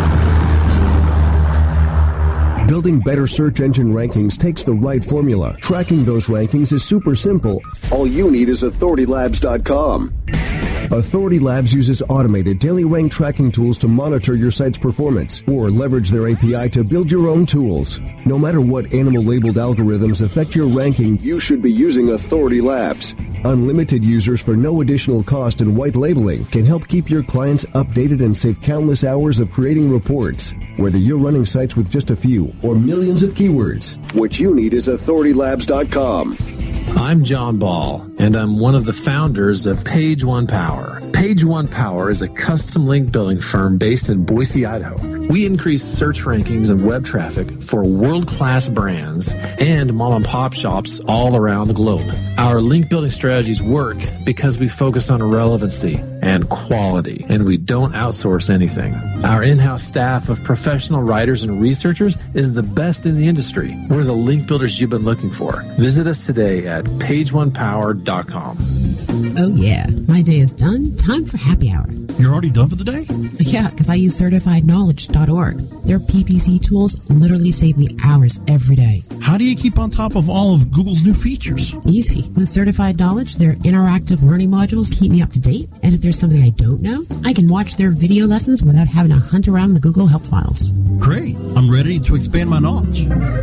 Building better search engine rankings takes the right formula. Tracking those rankings is super simple. All you need is authority labs dot com. Authority Labs uses automated daily rank tracking tools to monitor your site's performance, or leverage their A P I to build your own tools. No matter what animal-labeled algorithms affect your ranking, you should be using Authority Labs. Unlimited users for no additional cost and white labeling can help keep your clients updated and save countless hours of creating reports. Whether you're running sites with just a few or millions of keywords, what you need is authority labs dot com. I'm John Ball, and I'm one of the founders of Page One Power. Page One Power is a custom link building firm based in Boise, Idaho. We increase search rankings and web traffic for world-class brands and mom-and-pop shops all around the globe. Our link building strategies work because we focus on relevancy and quality, and we don't outsource anything. Our in-house staff of professional writers and researchers is the best in the industry. We're the link builders you've been looking for. Visit us today at page one power dot com. Oh yeah, my day is done. Time for happy hour. You're already done for the day? Yeah, because I use certified knowledge dot org. Their P P C tools literally save me hours every day. How do you keep on top of all of Google's new features? Easy. With Certified Knowledge, their interactive learning modules keep me up to date. And if there's something I don't know, I can watch their video lessons without having to hunt around the Google Help files. Great. I'm ready to expand my knowledge.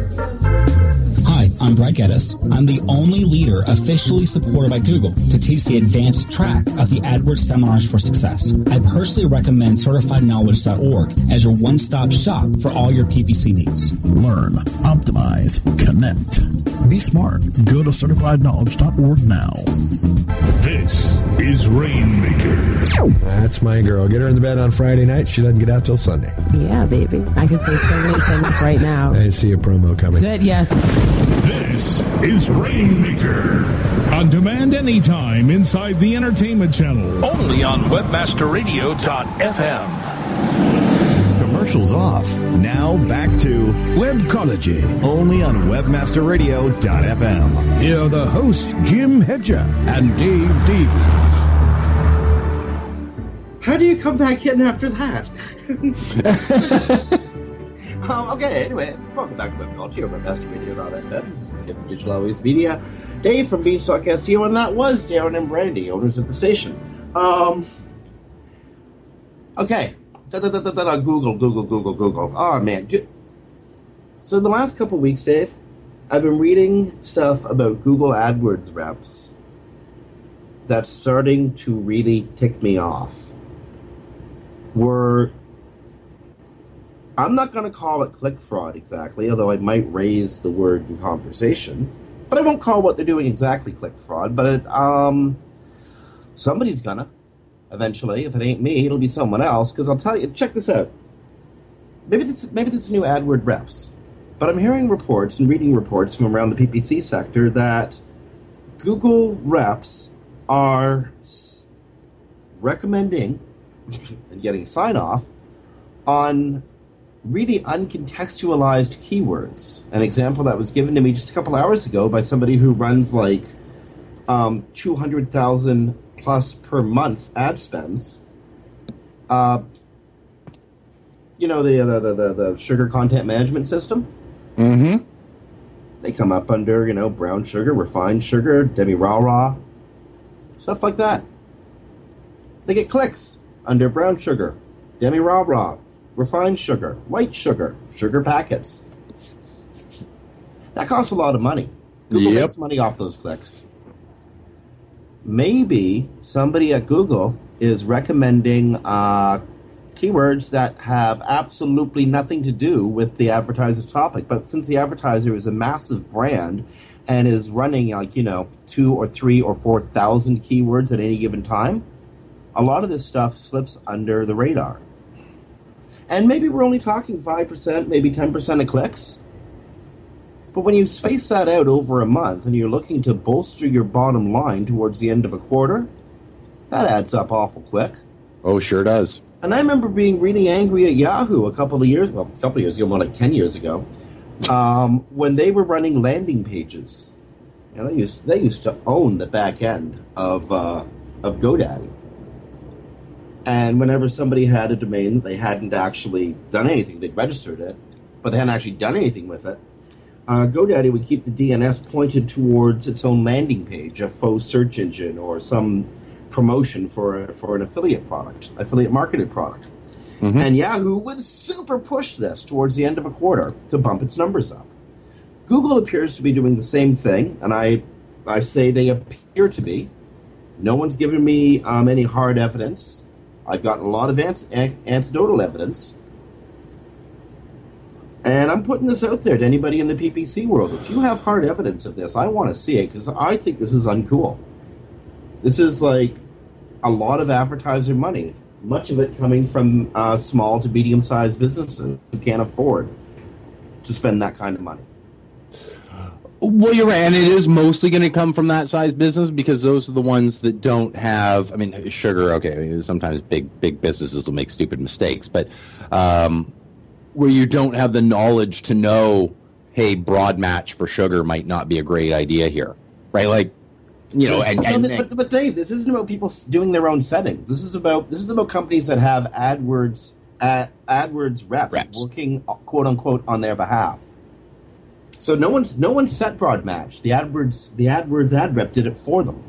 Hi, I'm Brad Geddes. I'm the only leader officially supported by Google to teach the advanced track of the AdWords Seminars for Success. I personally recommend certified knowledge dot org as your one-stop shop for all your P P C needs. Learn, optimize, connect. Be smart. Go to certified knowledge dot org now. This is Rainmaker. That's my girl. Get her in the bed on Friday night. She doesn't get out till Sunday. Yeah, baby. I can say so many things right now. I see a promo coming. Good, yes. This is Rainmaker. On demand anytime inside the Entertainment Channel. Only on webmaster radio dot f m. Commercials off. Now back to Webcology. Only on webmaster radio dot f m. Here are the hosts, Jim Hedger and Dave Davies. How do you come back in after that? um, okay, anyway, welcome back to Webcology over at webmaster radio dot f m. This is Jim from Digital Always Media. Dave from Beanstalk S E O, and that was Darren and Brandy, owners of the station. Um, okay. Da, da, da, da, da, Google, Google, Google, Google. Oh, man. So the last couple weeks, Dave, I've been reading stuff about Google AdWords reps that's starting to really tick me off. We're, I'm not going to call it click fraud exactly, although I might raise the word in conversation. But I won't call what they're doing exactly click fraud, but it, um, somebody's gonna. Eventually, if it ain't me, it'll be someone else, because I'll tell you, check this out. Maybe this maybe this is new AdWord reps, but I'm hearing reports and reading reports from around the P P C sector that Google reps are s- recommending and getting sign-off on really uncontextualized keywords. An example that was given to me just a couple hours ago by somebody who runs like um, two hundred thousand plus per month ad spends. Uh, you know, the, the, the, the sugar content management system? Mm-hmm. They come up under, you know, brown sugar, refined sugar, demi-rah-rah, stuff like that. They get clicks under brown sugar, demi-rah-rah, refined sugar, white sugar, sugar packets. That costs a lot of money. Google Yep. makes money off those clicks. Maybe somebody at Google is recommending uh, keywords that have absolutely nothing to do with the advertiser's topic. But since the advertiser is a massive brand and is running like, you know, two or three or four thousand keywords at any given time, a lot of this stuff slips under the radar. And maybe we're only talking five percent, maybe ten percent of clicks. But when you space that out over a month and you're looking to bolster your bottom line towards the end of a quarter, that adds up awful quick. Oh, sure does. And I remember being really angry at Yahoo a couple of years, well, a couple of years ago, more like ten years ago, um, when they were running landing pages. You know, they used they used to own the back end of uh, of GoDaddy. And whenever somebody had a domain that they hadn't actually done anything, they'd registered it, but they hadn't actually done anything with it, uh, GoDaddy would keep the D N S pointed towards its own landing page, a faux search engine, or some promotion for for an affiliate product, affiliate marketed product. Mm-hmm. And Yahoo would super push this towards the end of a quarter to bump its numbers up. Google appears to be doing the same thing, and I I say they appear to be. No one's given me um, any hard evidence. I've gotten a lot of ant- anecdotal evidence. And I'm putting this out there to anybody in the P P C world. If you have hard evidence of this, I want to see it, because I think this is uncool. This is like a lot of advertiser money, much of it coming from uh, small to medium-sized businesses who can't afford to spend that kind of money. Well, you're right, and it is mostly going to come from that size business, because those are the ones that don't have. I mean, sugar. Okay, I mean, sometimes big big businesses will make stupid mistakes, but um, where you don't have the knowledge to know, hey, broad match for sugar might not be a great idea here, right? Like, you know, and, and, and, but, but Dave, this isn't about people doing their own settings. This is about this is about companies that have AdWords ad, AdWords reps, reps working quote unquote on their behalf. So no one's no one set broad match. The AdWords the AdWords ad rep did it for them.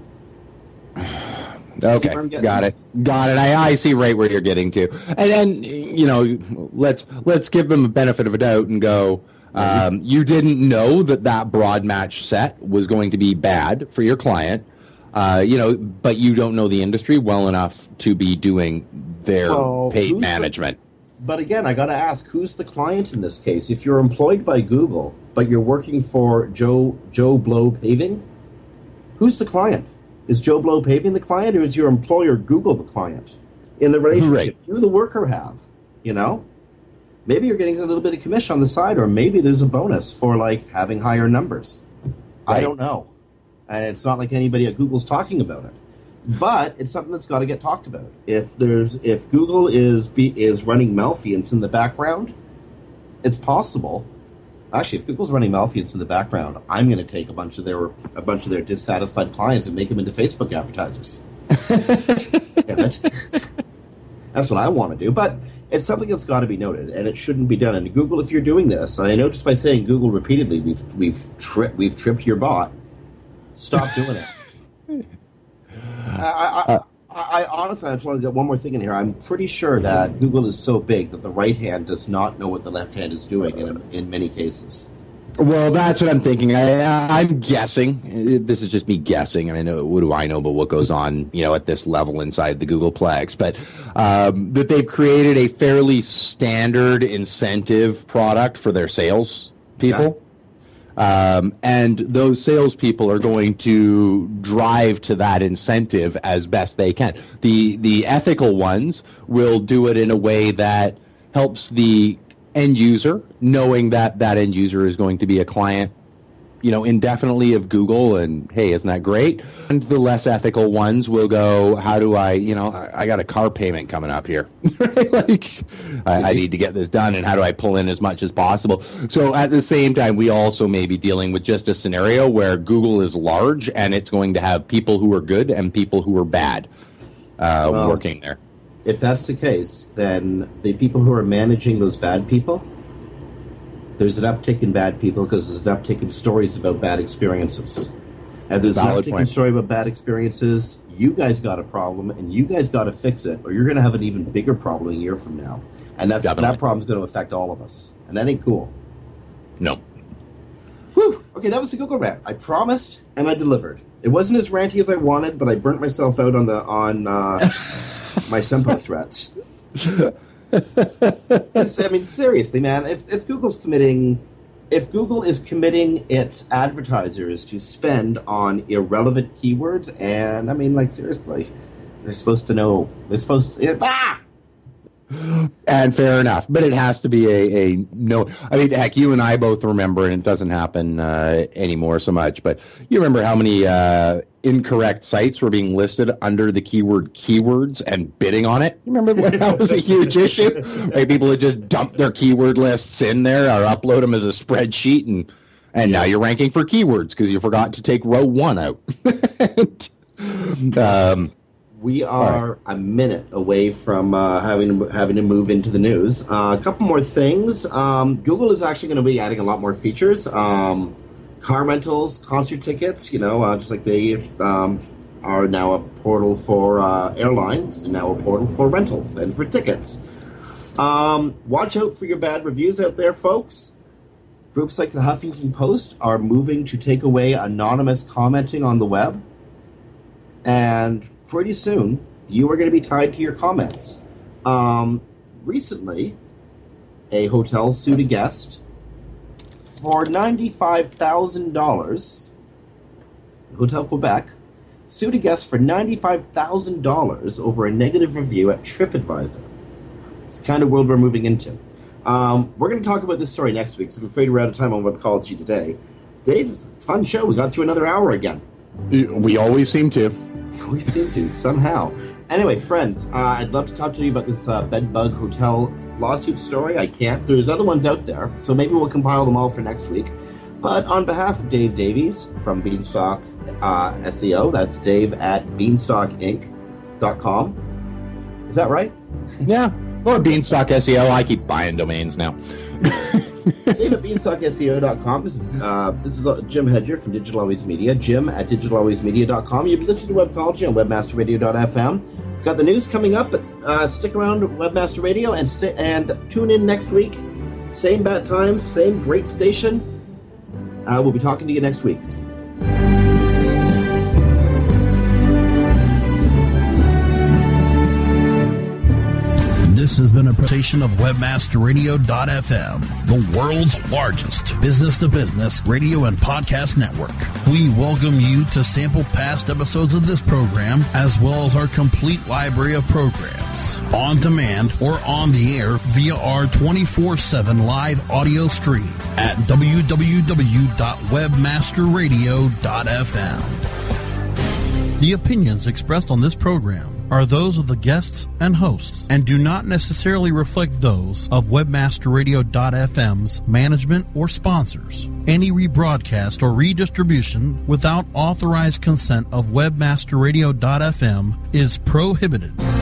Okay, got it, got it. I, I see right where you're getting to, and then you know, let's let's give them a benefit of a doubt and go. Um, you didn't know that that broad match set was going to be bad for your client, uh, you know, but you don't know the industry well enough to be doing their well, paid management. The, but again, I got to ask, who's the client in this case? If you're employed by Google, but you're working for Joe Joe Blow Paving, who's the client? Is Joe Blow Paving the client, or is your employer Google the client in the relationship right. you, the worker, have? You know? Maybe you're getting a little bit of commission on the side, or maybe there's a bonus for, like, having higher numbers. Right. I don't know. And it's not like anybody at Google's talking about it. But it's something that's got to get talked about. If there's if Google is be, is running malfeasance in the background, it's possible. Actually, if Google's running malfeasance in the background, I'm going to take a bunch of their a bunch of their dissatisfied clients and make them into Facebook advertisers. Damn it. That's what I want to do. But it's something that's got to be noted, and it shouldn't be done. And Google, if you're doing this, I know just by saying Google repeatedly, we've we've tri- we've tripped your bot. Stop doing it. I, I, I, I honestly, I just want to get one more thing in here. I'm pretty sure that Google is so big that the right hand does not know what the left hand is doing in in many cases. Well, that's what I'm thinking. I, I'm guessing. This is just me guessing. I mean, what do I know about what goes on, you know, at this level inside the Googleplex? But um, that they've created a fairly standard incentive product for their sales people. Yeah. Um, and those salespeople are going to drive to that incentive as best they can. The the ethical ones will do it in a way that helps the end user, knowing that that end user is going to be a client, you know, indefinitely of Google, and hey, isn't that great? And the less ethical ones will go, how do I, you know, I, I got a car payment coming up here. like, I, I need to get this done, and how do I pull in as much as possible? So at the same time, we also may be dealing with just a scenario where Google is large, and it's going to have people who are good and people who are bad uh, well, working there. If that's the case, then the people who are managing those bad people, there's an uptick in bad people because there's an uptick in stories about bad experiences. And there's Valid an uptick point. in story about bad experiences. You guys got a problem, and you guys got to fix it, or you're going to have an even bigger problem a year from now. And that's, that problem's going to affect all of us. And that ain't cool. No. Whew. Okay, that was the Google rant. I promised, and I delivered. It wasn't as ranty as I wanted, but I burnt myself out on the on... Uh, my Sempo threats. I mean, seriously, man, if, if Google's committing, if Google is committing its advertisers to spend on irrelevant keywords, and I mean, like, seriously, they're supposed to know, they're supposed to, ah! And fair enough, but it has to be a, a no. I mean, heck, you and I both remember, and it doesn't happen uh, anymore so much, but you remember how many uh, incorrect sites were being listed under the keyword keywords and bidding on it? You remember when that was a huge issue? Right? People had just dumped their keyword lists in there or upload them as a spreadsheet, and and now you're ranking for keywords because you forgot to take row one out. um. We are right. a minute away from uh, having to, having to move into the news. Uh, a couple more things. Um, Google is actually going to be adding a lot more features. Um, car rentals, concert tickets, you know, uh, just like they um, are now a portal for uh, airlines, and now a portal for rentals and for tickets. Um, watch out for your bad reviews out there, folks. Groups like the Huffington Post are moving to take away anonymous commenting on the web. And pretty soon, you are going to be tied to your comments. Um, recently, a hotel sued a guest for ninety-five thousand dollars. Hotel Quebec sued a guest for ninety-five thousand dollars over a negative review at TripAdvisor. It's the kind of world we're moving into. Um, we're going to talk about this story next week, so I'm afraid we're out of time on Webcology today. Dave, fun show. We got through another hour again. We always seem to. We seem to, somehow. Anyway, friends, uh, I'd love to talk to you about this uh, Bedbug Hotel lawsuit story. I can't. There's other ones out there, so maybe we'll compile them all for next week. But on behalf of Dave Davies from Beanstalk uh, S E O, that's Dave at beanstalk inc dot com. Is that right? Yeah. Or Beanstalk S E O. I keep buying domains now. Dave at beanstalk S E O dot com. This is uh, this is uh, Jim Hedger from Digital Always Media. Jim at digital always media dot com. You'll be listening to Webcology on webmaster radio dot f m. We've got the news coming up, but uh, stick around to Webmaster Radio and st- and tune in next week. Same bat time, same great station. Uh, we'll be talking to you next week. This has been a presentation of webmaster radio dot f m, the world's largest business-to-business radio and podcast network. We welcome you to sample past episodes of this program, as well as our complete library of programs, on demand or on the air via our twenty-four seven live audio stream at w w w dot webmaster radio dot f m. The opinions expressed on this program are those of the guests and hosts and do not necessarily reflect those of webmaster radio dot f m's management or sponsors. Any rebroadcast or redistribution without authorized consent of webmaster radio dot f m is prohibited.